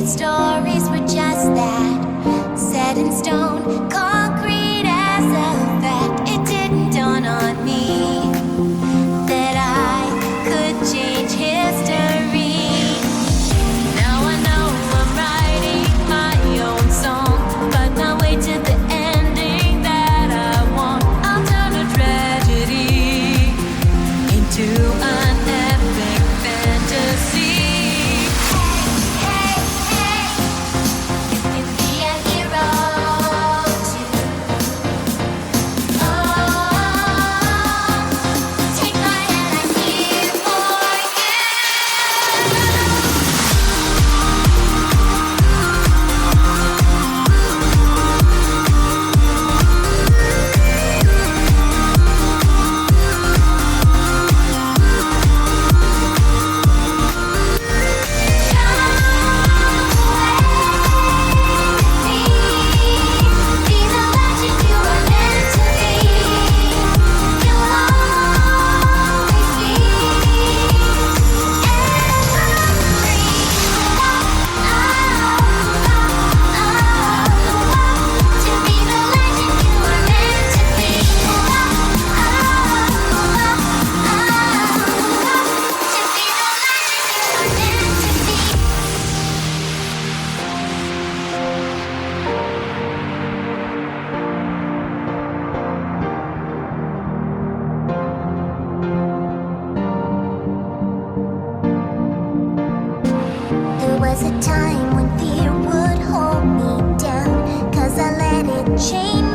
stories were just that, set in stone, concrete as a fact. It didn't dawn on me that I could change history. Now I know I'm writing my own song, but my way to the ending that I want. I'll turn a tragedy into an epic fantasy. There was a time when fear would hold me down, 'cause I let it chain